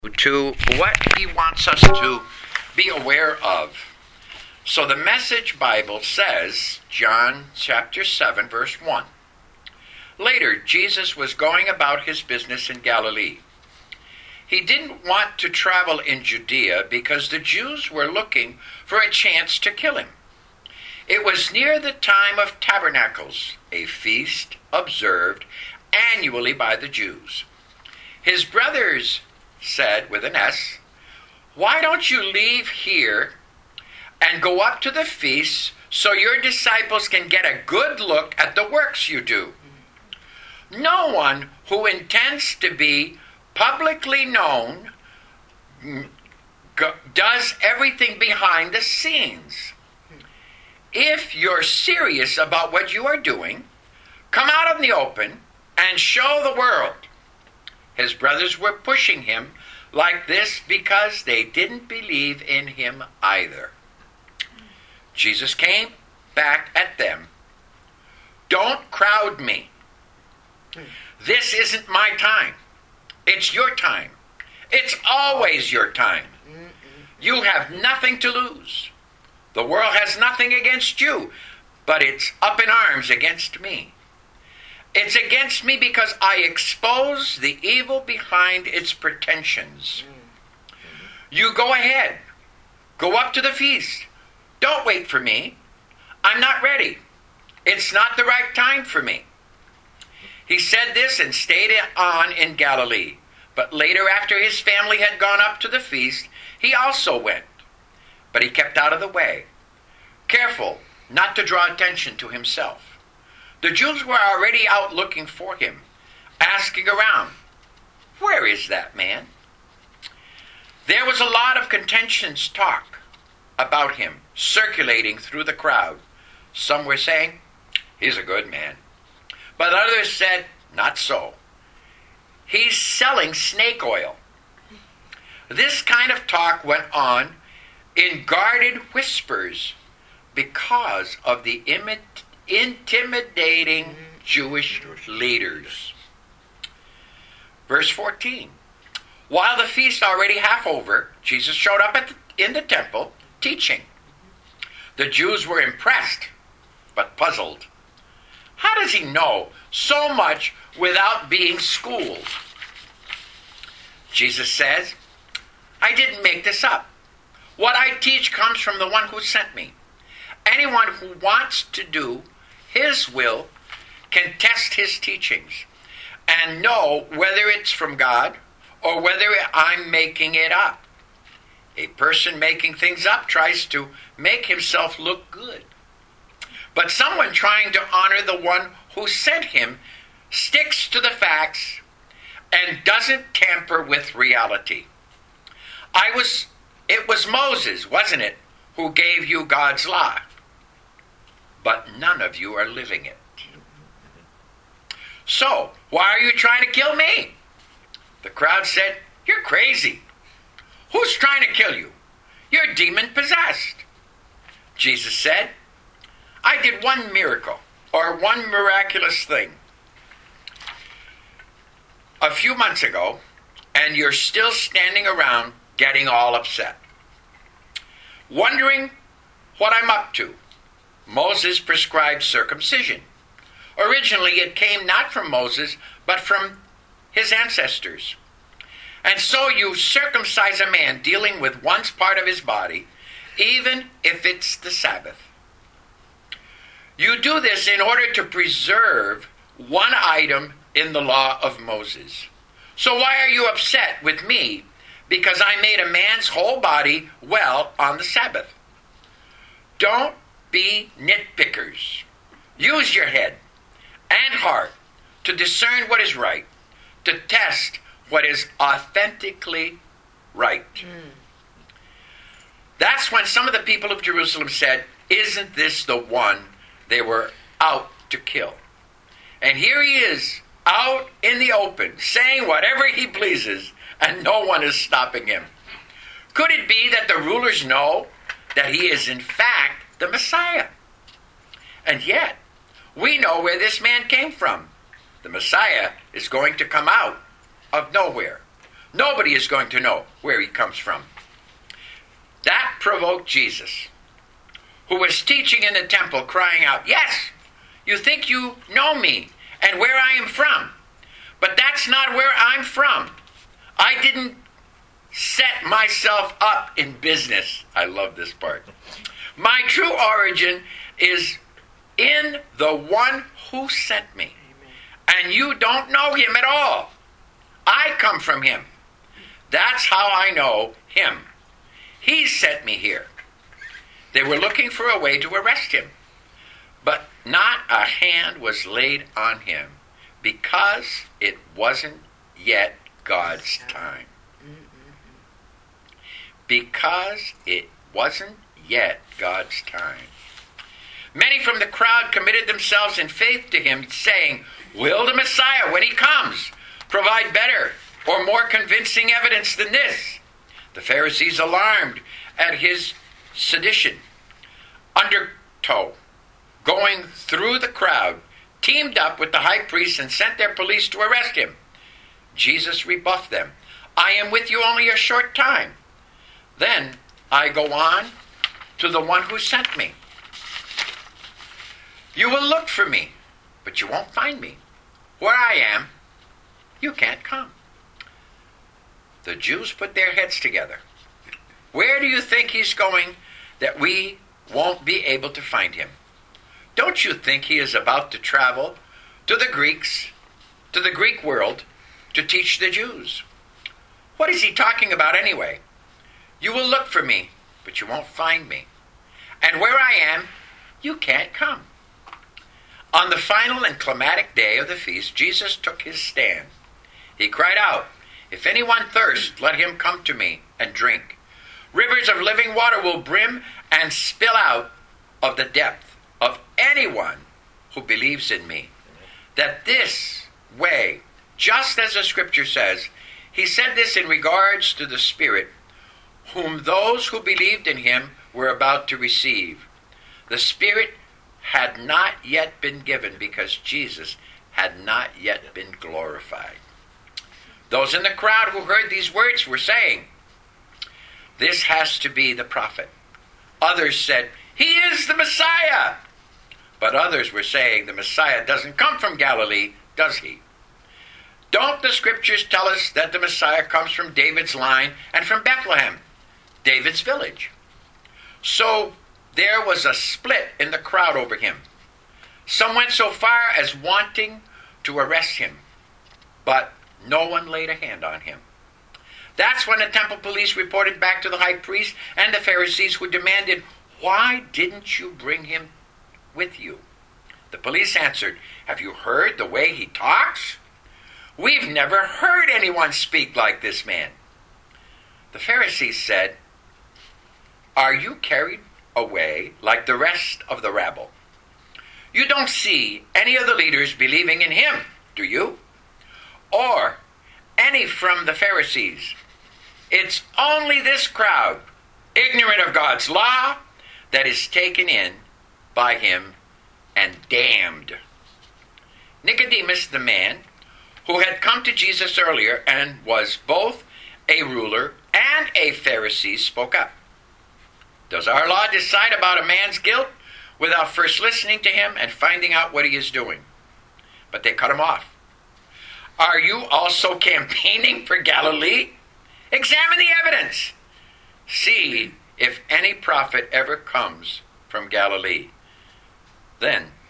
to what he wants us to be aware of. So the Message Bible says, John chapter 7, verse 1. Later, Jesus was going about his business in Galilee. He didn't want to travel in Judea because the Jews were looking for a chance to kill him. It was near the time of Tabernacles, a feast observed annually by the Jews. His brothers said, with an S, "Why don't you leave here and go up to the feast so your disciples can get a good look at the works you do?" No one who intends to be publicly known does everything behind the scenes. If you're serious about what you are doing, come out in the open and show the world. His brothers were pushing him like this because they didn't believe in him either. Jesus came back at them. "Don't crowd me. This isn't my time. It's your time. It's always your time. You have nothing to lose. The world has nothing against you, but it's up in arms against me. It's against me because I expose the evil behind its pretensions. You go ahead. Go up to the feast. Don't wait for me. I'm not ready. It's not the right time for me." He said this and stayed on in Galilee. But later, after his family had gone up to the feast, he also went. But he kept out of the way, careful not to draw attention to himself. The Jews were already out looking for him, asking around, "Where is that man?" There was a lot of contentious talk about him circulating through the crowd. Some were saying, "He's a good man." But others said, "Not so. He's selling snake oil." This kind of talk went on in guarded whispers because of the intimidating Jewish leaders. Verse 14. While the feast already half over, Jesus showed up in the temple teaching. The Jews were impressed, but puzzled. How does he know so much without being schooled? Jesus says, "I didn't make this up. What I teach comes from the one who sent me. Anyone who wants to do his will can test his teachings and know whether it's from God or whether I'm making it up. A person making things up tries to make himself look good. But someone trying to honor the one who sent him sticks to the facts and doesn't tamper with reality. It was Moses, wasn't it, who gave you God's law? But none of you are living it. So, why are you trying to kill me?" The crowd said, "You're crazy. Who's trying to kill you? You're demon-possessed." Jesus said, "I did one miracle, or one miraculous thing a few months ago, and you're still standing around getting all upset, wondering what I'm up to." Moses prescribed circumcision. Originally, it came not from Moses, but from his ancestors. And so you circumcise a man dealing with one part of his body, even if it's the Sabbath. You do this in order to preserve one item in the law of Moses. So why are you upset with me because I made a man's whole body well on the Sabbath? Don't be nitpickers. Use your head and heart to discern what is right, to test what is authentically right. That's when some of the people of Jerusalem said, "Isn't this the one they were out to kill? And here he is, out in the open, saying whatever he pleases, and no one is stopping him." Could it be that the rulers know that he is in fact the Messiah? And yet, we know where this man came from. The Messiah is going to come out of nowhere. Nobody is going to know where he comes from. That provoked Jesus, who was teaching in the temple, crying out, "Yes, you think you know me and where I am from, but that's not where I'm from. I didn't set myself up in business." I love this part. "My true origin is in the one who sent me. And you don't know him at all. I come from him. That's how I know him. He sent me here." They were looking for a way to arrest him, but not a hand was laid on him because it wasn't yet God's time. Because it wasn't yet God's time. Many from the crowd committed themselves in faith to him, saying, "Will the Messiah, when he comes, provide better or more convincing evidence than this?" The Pharisees, alarmed at his sedition, undertow, going through the crowd, teamed up with the high priest and sent their police to arrest him. Jesus rebuffed them. "I am with you only a short time. Then I go on to the one who sent me. You will look for me, but you won't find me. Where I am, you can't come." The Jews put their heads together. "Where do you think he's going that we won't be able to find him? Don't you think he is about to travel to the Greek world, to teach the Jews? What is he talking about anyway? You will look for me, but you won't find me. And where I am, you can't come." On the final and climatic day of the feast, Jesus took his stand. He cried out, "If anyone thirsts, let him come to me and drink. Rivers of living water will brim and spill out of the depth of anyone who believes in me." That this way, just as the scripture says, he said this in regards to the Spirit, whom those who believed in him were about to receive. The Spirit had not yet been given because Jesus had not yet been glorified. Those in the crowd who heard these words were saying, "This has to be the prophet." Others said, "He is the Messiah." But others were saying, "The Messiah doesn't come from Galilee, does he? Don't the scriptures tell us that the Messiah comes from David's line and from Bethlehem, David's village?" So there was a split in the crowd over him. Some went so far as wanting to arrest him, but no one laid a hand on him. That's when the temple police reported back to the high priest and the Pharisees, who demanded, "Why didn't you bring him with you?" The police answered, "Have you heard the way he talks? We've never heard anyone speak like this man." The Pharisees said, "Are you carried away like the rest of the rabble? You don't see any of the leaders believing in him, do you? Or any from the Pharisees? It's only this crowd, ignorant of God's law, that is taken in by him and damned." Nicodemus, the man who had come to Jesus earlier and was both a ruler and a Pharisee, spoke up. "Does our law decide about a man's guilt without first listening to him and finding out what he is doing?" But they cut him off. "Are you also campaigning for Galilee? Examine the evidence. See if any prophet ever comes from Galilee." Then